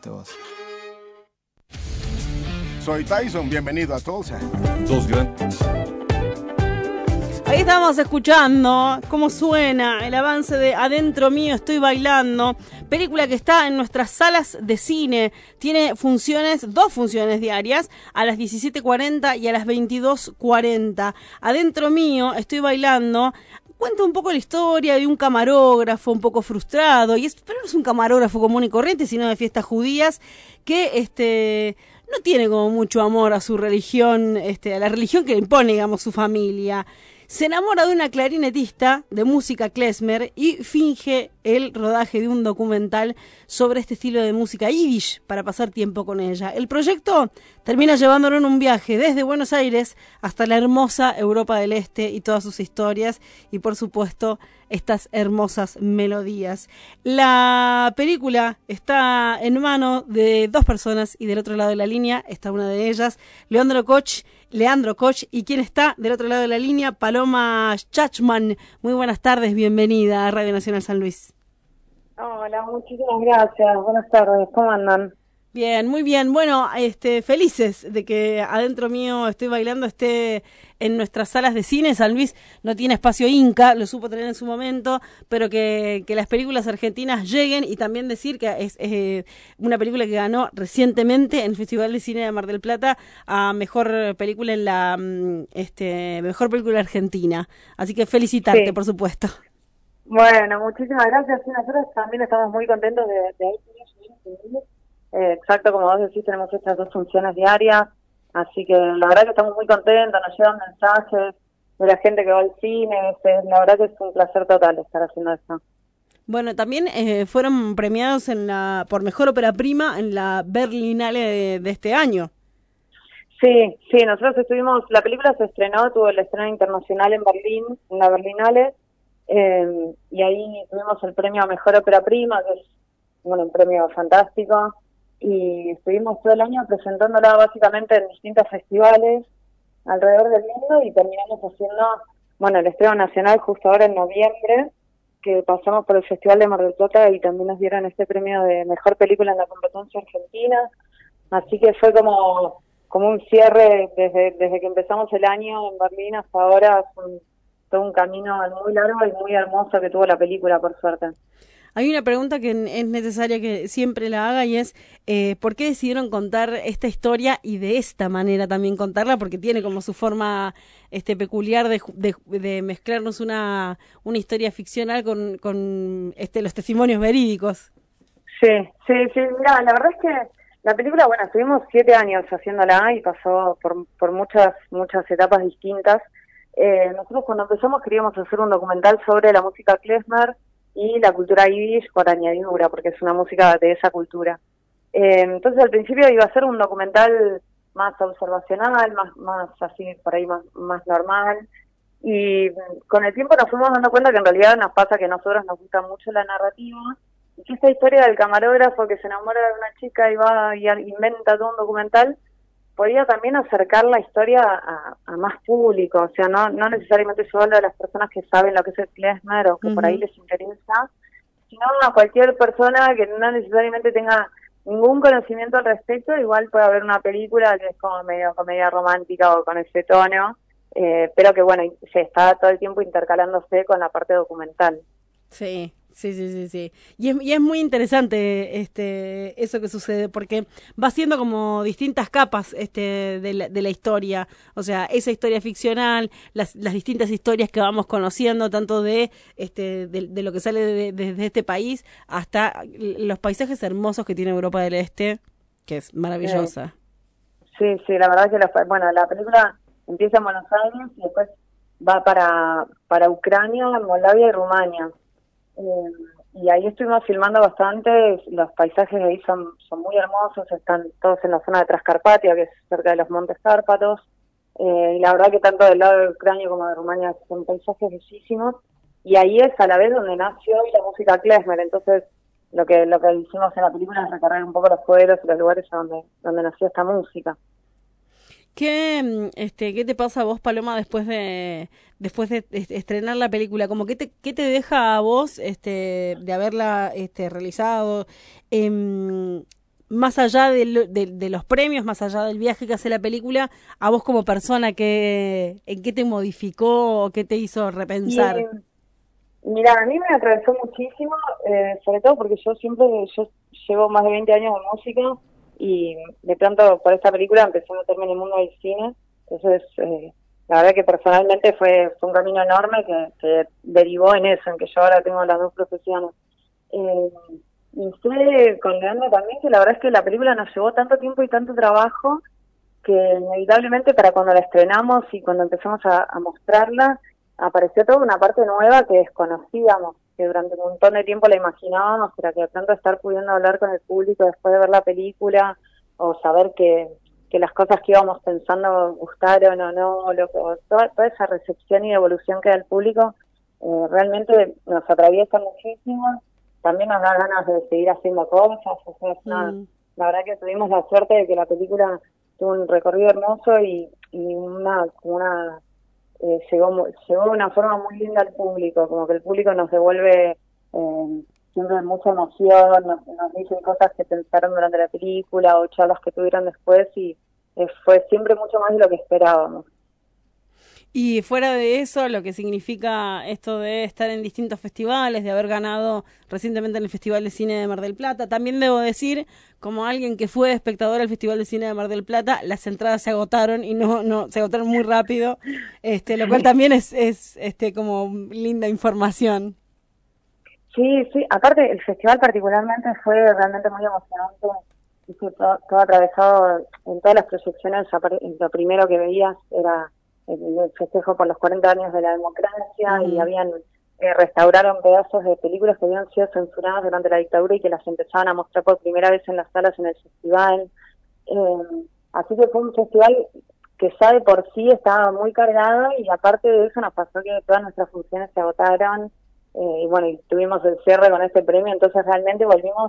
vos. Soy Tyson, bienvenido a Tulsa. Ahí estamos escuchando cómo suena el avance de Adentro Mío Estoy Bailando, película que está en nuestras salas de cine. Tiene dos funciones diarias, a las 17:40 y a las 22:40. Adentro Mío Estoy Bailando cuenta un poco la historia de un camarógrafo un poco frustrado, pero no es un camarógrafo común y corriente, sino de fiestas judías, que no tiene como mucho amor a su religión, a la religión que le impone, digamos, su familia. Se enamora de una clarinetista de música klezmer y finge el rodaje de un documental sobre este estilo de música yiddish para pasar tiempo con ella. El proyecto termina llevándolo en un viaje desde Buenos Aires hasta la hermosa Europa del Este y todas sus historias y, por supuesto, estas hermosas melodías. La película está en manos de dos personas y del otro lado de la línea está una de ellas, Leandro Koch, y quien está del otro lado de la línea, Paloma Chachman. Muy buenas tardes, bienvenida a Radio Nacional San Luis. Hola, muchísimas gracias. Buenas tardes, ¿cómo andan? Bien, muy bien. Bueno, felices de que Adentro Mío Estoy Bailando esté en nuestras salas de cine. San Luis no tiene espacio Inca, lo supo tener en su momento, pero que las películas argentinas lleguen, y también decir que es una película que ganó recientemente en el Festival de Cine de Mar del Plata a mejor película en la mejor película argentina. Así que felicitarte, sí, por supuesto. Bueno, muchísimas gracias. Sí, nosotros también estamos muy contentos de haber tenido. Exacto, como vos decís, tenemos estas dos funciones diarias, así que la verdad que estamos muy contentos, nos llegan mensajes de la gente que va al cine, la verdad que es un placer total estar haciendo esto. Bueno, también fueron premiados por Mejor Ópera Prima en la Berlinale de este año. Sí, nosotros la película se estrenó, tuvo el estreno internacional en Berlín, en la Berlinale, y ahí tuvimos el premio a Mejor Ópera Prima, que es un premio fantástico. Y estuvimos todo el año presentándola básicamente en distintos festivales alrededor del mundo y terminamos haciendo, el estreno nacional justo ahora en noviembre, que pasamos por el Festival de Mar del Plata y también nos dieron este premio de Mejor Película en la competencia argentina, así que fue como un cierre desde que empezamos el año en Berlín hasta ahora, todo un camino muy largo y muy hermoso que tuvo la película, por suerte. Hay una pregunta que es necesaria que siempre la haga y es ¿por qué decidieron contar esta historia y de esta manera también contarla? Porque tiene como su forma peculiar de mezclarnos una historia ficcional con los testimonios verídicos. Sí, mira, la verdad es que la película, estuvimos 7 años haciéndola y pasó por muchas etapas distintas. Nosotros cuando empezamos queríamos hacer un documental sobre la música klezmer y la cultura yiddish por añadidura, porque es una música de esa cultura. Entonces al principio iba a ser un documental más observacional, más así, por ahí más normal, y con el tiempo nos fuimos dando cuenta que en realidad nos pasa que a nosotros nos gusta mucho la narrativa, y que esta historia del camarógrafo que se enamora de una chica y va y inventa todo un documental, podía también acercar la historia a más público, o sea, no necesariamente solo a las personas que saben lo que es el klezmer o que por ahí les interesa, sino a cualquier persona que no necesariamente tenga ningún conocimiento al respecto. Igual puede haber una película que es como medio comedia romántica o con ese tono, pero que se está todo el tiempo intercalándose con la parte documental. Sí. Y es muy interesante eso que sucede, porque va siendo como distintas capas de la historia, o sea, esa historia ficcional, las distintas historias que vamos conociendo, tanto de lo que sale desde este país hasta los paisajes hermosos que tiene Europa del Este, que es maravillosa. Sí, la verdad que la película empieza en Buenos Aires y después va para Ucrania, Moldavia y Rumania. Y ahí estuvimos filmando bastante, los paisajes de ahí son muy hermosos, están todos en la zona de Transcarpatia, que es cerca de los Montes Cárpatos, y la verdad que tanto del lado de Ucrania como de Rumania son paisajes bellísimos, y ahí es a la vez donde nació la música klezmer. Entonces lo que hicimos en la película es recorrer un poco los pueblos y los lugares donde nació esta música. ¿Qué te pasa a vos, Paloma, después de estrenar la película? Como ¿qué te deja a vos de haberla realizado? más allá de los premios, más allá del viaje que hace la película, a vos como persona, ¿en qué te modificó o qué te hizo Y repensar? mira, a mí me atravesó muchísimo, sobre todo porque yo llevo más de 20 años en música y de pronto por esta película empecé a meterme en el mundo del cine. Entonces, la verdad que personalmente fue un camino enorme que derivó en eso, en que yo ahora tengo las dos profesiones. Eh, y estuve con Leandro también, que la verdad es que la película nos llevó tanto tiempo y tanto trabajo que inevitablemente para cuando la estrenamos y cuando empezamos a mostrarla, apareció toda una parte nueva que desconocíamos, que durante un montón de tiempo la imaginábamos, pero que de pronto estar pudiendo hablar con el público después de ver la película, o saber que las cosas que íbamos pensando gustaron o no, o toda esa recepción y evolución que da el público, realmente nos atraviesa muchísimo. También nos da ganas de seguir haciendo cosas, o sea, la verdad que tuvimos la suerte de que la película tuvo un recorrido hermoso y llegó de una forma muy linda al público, como que el público nos devuelve siempre mucha emoción, nos dicen cosas que pensaron durante la película o charlas que tuvieron después y fue siempre mucho más de lo que esperábamos. Y fuera de eso, lo que significa esto de estar en distintos festivales, de haber ganado recientemente en el Festival de Cine de Mar del Plata, también debo decir, como alguien que fue espectador al Festival de Cine de Mar del Plata, las entradas se agotaron y no se agotaron muy rápido, lo cual también es como linda información. Sí, sí, aparte el festival particularmente fue realmente muy emocionante, todo atravesado en todas las proyecciones, lo primero que veías era el festejo por los 40 años de la democracia y restauraron pedazos de películas que habían sido censuradas durante la dictadura y que las empezaban a mostrar por primera vez en las salas en el festival. Así que fue un festival que ya de por sí estaba muy cargado y aparte de eso nos pasó que todas nuestras funciones se agotaron y bueno, y tuvimos el cierre con este premio, entonces realmente volvimos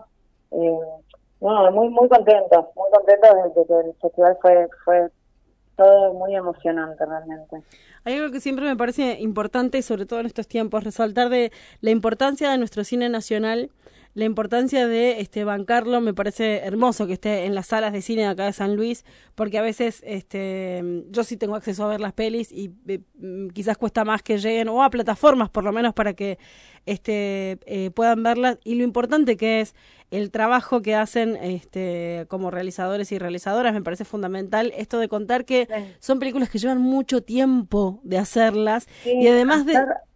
muy contentos de que el festival fue todo muy emocionante realmente. Hay algo que siempre me parece importante, sobre todo en estos tiempos, resaltar de la importancia de nuestro cine nacional, la importancia de bancarlo. Me parece hermoso que esté en las salas de cine de acá de San Luis, porque a veces yo sí tengo acceso a ver las pelis y quizás cuesta más que lleguen, o a plataformas por lo menos para que puedan verlas, y lo importante que es el trabajo que hacen como realizadores y realizadoras. Me parece fundamental esto de contar que son películas que llevan mucho tiempo de hacerlas, y además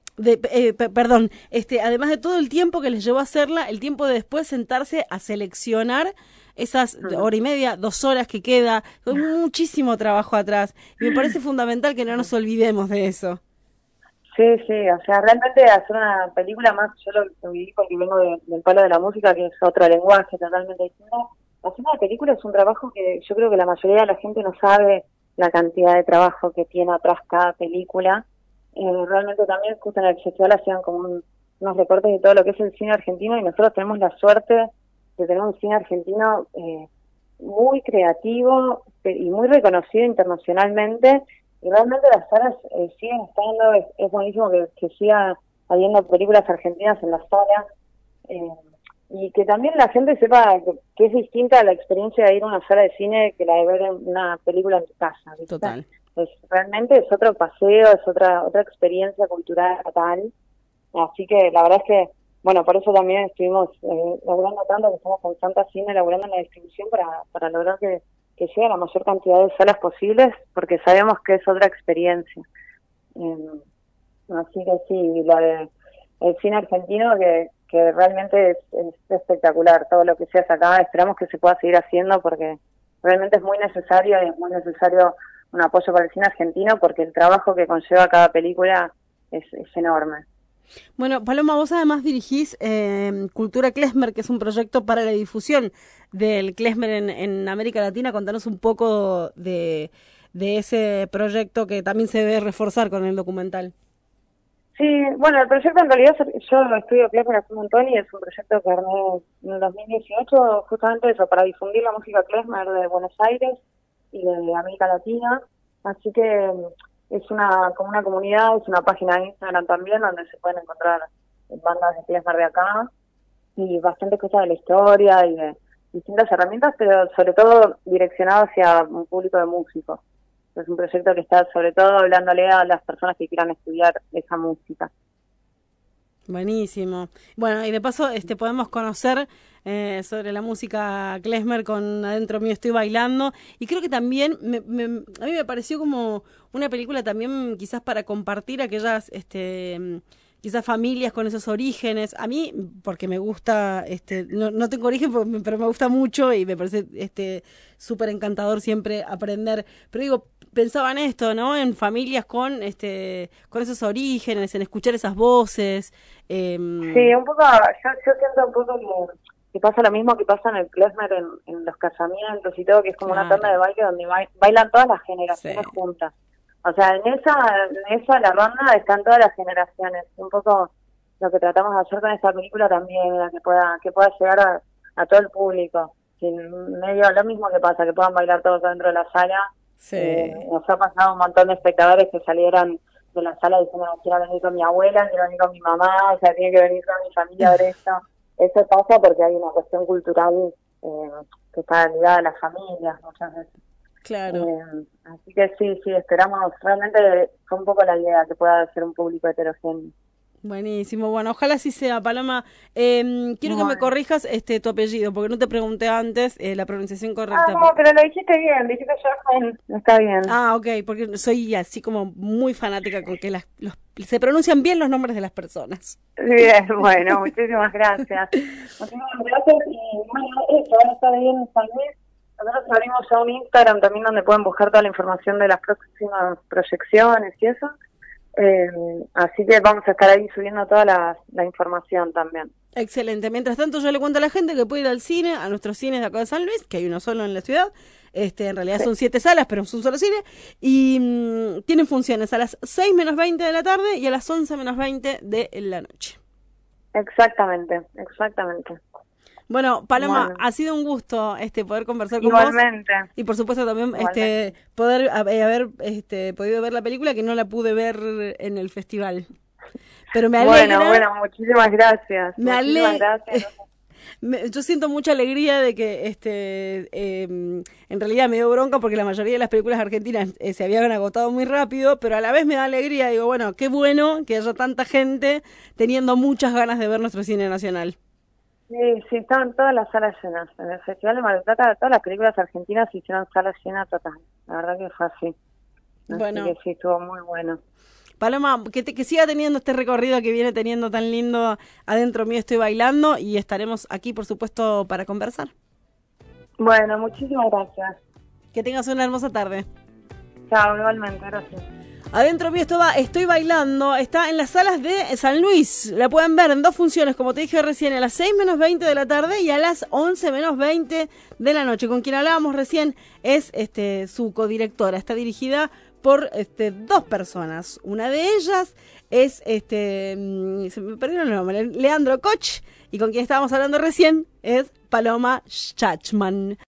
además de todo el tiempo que les llevó a hacerla, el tiempo de después sentarse a seleccionar esas hora y media, 2 horas que queda, con muchísimo trabajo atrás, y me parece fundamental que no nos olvidemos de eso. Sí, sí, o sea, realmente hacer una película más, yo lo viví porque vengo del palo de la música, que es otro lenguaje totalmente distinto. Hacer una película es un trabajo que yo creo que la mayoría de la gente no sabe la cantidad de trabajo que tiene atrás cada película. Realmente también justo en el festival hacían como unos recortes de todo lo que es el cine argentino y nosotros tenemos la suerte de tener un cine argentino muy creativo y muy reconocido internacionalmente. Y realmente las salas siguen estando, es buenísimo que siga habiendo películas argentinas en las salas y que también la gente sepa que es distinta la experiencia de ir a una sala de cine que la de ver una película en tu casa, ¿viste? Total. Realmente es otro paseo, es otra experiencia cultural total, así que la verdad es que, bueno, por eso también estuvimos laburando tanto, que estamos con Santa Cine laburando en la distribución para lograr que llegue a la mayor cantidad de salas posibles, porque sabemos que es otra experiencia. Así que sí, el cine argentino que realmente es espectacular, todo lo que se hace acá, esperamos que se pueda seguir haciendo porque realmente es muy necesario y es muy necesario un apoyo para el cine argentino porque el trabajo que conlleva cada película es enorme. Bueno, Paloma, vos además dirigís Cultura Klezmer, que es un proyecto para la difusión del klezmer en América Latina. Contanos un poco de ese proyecto que también se debe reforzar con el documental. Sí, bueno, el proyecto en realidad, yo estudio klezmer hace un montón y es un proyecto que armé en el 2018, justamente eso, para difundir la música klezmer de Buenos Aires y de América Latina. Así que es como una comunidad, es una página de Instagram también donde se pueden encontrar bandas de klezmer de acá y bastantes cosas de la historia y distintas herramientas, pero sobre todo direccionado hacia un público de músicos. Es un proyecto que está sobre todo hablándole a las personas que quieran estudiar esa música. Buenísimo. Bueno, y de paso podemos conocer sobre la música klezmer con Adentro Mío Estoy Bailando, y creo que también a mí me pareció como una película también quizás para compartir aquellas quizás familias con esos orígenes. A mí, porque me gusta, no tengo origen, pero me gusta mucho y me parece súper encantador siempre aprender. Pero digo, pensaba en esto, ¿no? En familias con esos orígenes, en escuchar esas voces. Sí, un poco, yo siento un poco que pasa lo mismo que pasa en el klezmer, en los casamientos y todo, que es como una tanda de baile donde bailan todas las generaciones juntas. O sea, en esa la ronda están todas las generaciones. Un poco lo que tratamos de hacer con esta película también, que pueda llegar a todo el público. Medio lo mismo que pasa, que puedan bailar todos dentro de la sala. Sí. Nos ha pasado un montón de espectadores que salieron de la sala diciendo, quiero venir con mi abuela, quiero venir con mi mamá, o sea, tiene que venir con mi familia a ver esto. Eso pasa porque hay una cuestión cultural que está ligada a las familias muchas veces. Claro. Así que sí, esperamos, realmente fue un poco la idea, que pueda ser un público heterogéneo. Buenísimo, bueno, ojalá así sea, Paloma. Quiero que me corrijas tu apellido, porque no te pregunté antes la pronunciación correcta. No, pero lo dijiste dijiste ya, está bien. Ah, ok, porque soy así como muy fanática con que se pronuncian bien los nombres de las personas. Bien, bueno, muchísimas gracias. Muchísimas gracias, y bueno, eso, ahora está bien en San Luis. Nosotros abrimos ya un Instagram también donde pueden buscar toda la información de las próximas proyecciones y eso. Así que vamos a estar ahí subiendo toda la información también. Excelente. Mientras tanto, yo le cuento a la gente que puede ir al cine, a nuestros cines de acá de San Luis, que hay uno solo en la ciudad. En realidad son 7 salas, pero es un solo cine. Y tienen funciones a las 6 menos 20 de la tarde y a las 11 menos 20 de la noche. Exactamente. Bueno, Paloma, ha sido un gusto poder conversar con Igualmente. vos. Y por supuesto también poder haber podido ver la película, que no la pude ver en el festival. Pero me alegra. Bueno, muchísimas gracias. Gracias. Yo siento mucha alegría de que en realidad me dio bronca porque la mayoría de las películas argentinas se habían agotado muy rápido, pero a la vez me da alegría. Digo, bueno, qué bueno que haya tanta gente teniendo muchas ganas de ver nuestro cine nacional. Sí, estaban todas las salas llenas. En el Festival de Mar del Plata, todas las películas argentinas hicieron salas llenas total. La verdad que fue así. Bueno. Así que sí, estuvo muy bueno. Paloma, que siga teniendo este recorrido que viene teniendo tan lindo. Adentro Mío Estoy Bailando, y estaremos aquí, por supuesto, para conversar. Bueno, muchísimas gracias. Que tengas una hermosa tarde. Chao, igualmente, gracias. Adentro Mío Estoy Bailando está en las salas de San Luis. La pueden ver en 2 funciones, como te dije recién, a las 6 menos 20 de la tarde y a las 11 menos 20 de la noche. Con quien hablábamos recién es su codirectora. Está dirigida por 2 personas. Una de ellas es, se me perdió el nombre, Leandro Koch, y con quien estábamos hablando recién es Paloma Schachman.